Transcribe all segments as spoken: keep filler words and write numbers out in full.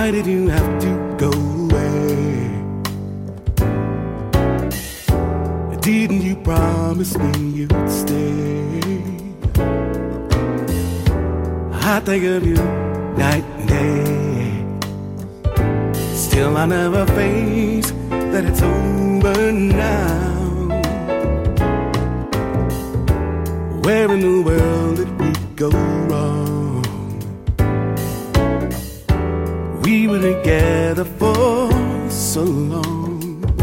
Why did you have to go away? Didn't you promise me you'd stay? I think of you night and day. Still I never face that it's over now. Where in the world did we go wrong? We were together for so long.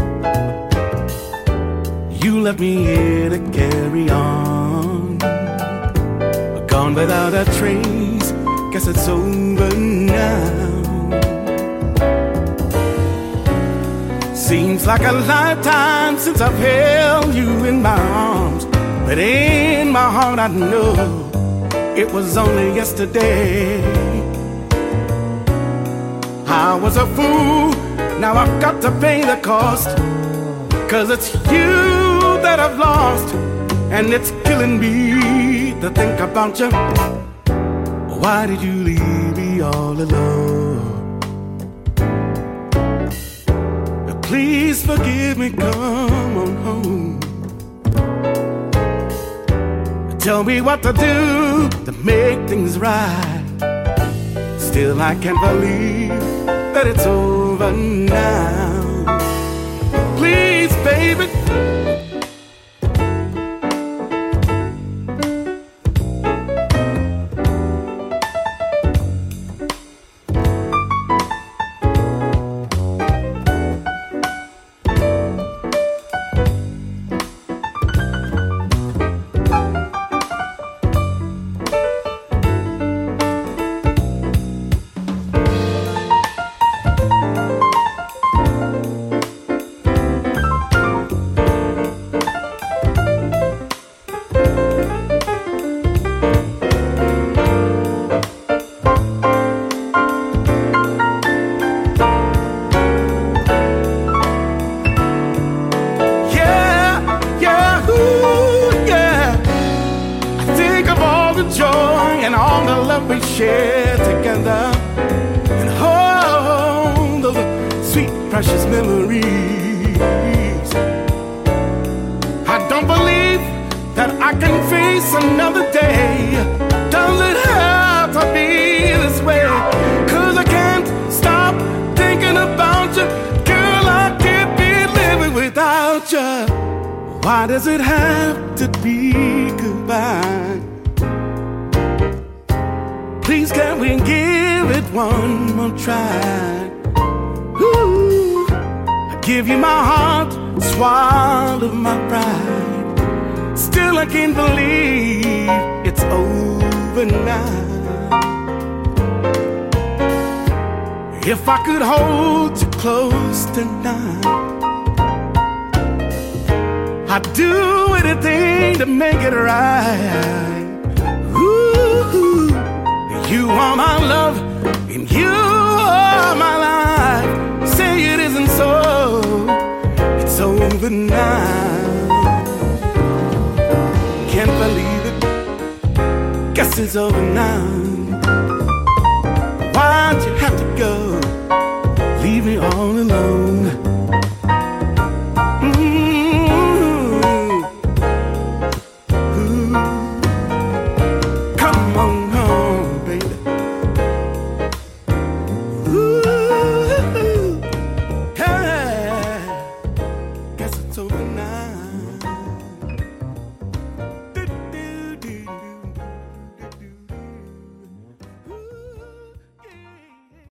You left me here to carry on, gone without a trace. Guess it's over now. Seems like a lifetime since I've held you in my arms, but in my heart I know it was only yesterday. I was a fool, now I've got to pay the cost, 'cause it's you that I've lost, and it's killing me to think about you. Why did you leave me all alone? Please forgive me, come on home. Tell me what to do to make things right. Still I can't believe that it's over now. Please, baby. We share together, and all those sweet, precious memories. I don't believe that I can face another day. Does it have to be this way? 'Cause I can't stop thinking about you. Girl, I can't be living without you. Why does it have to be goodbye? Please can we give it one more try? Ooh, I give you my heart, swallow my pride. Still I can't believe it's over now. If I could hold you close tonight, I'd do anything to make it right. Ooh, you are my love, and you are my life. Say it isn't so, it's over now. Can't believe it, guess it's over now. Why'd you have to go, leave me all alone?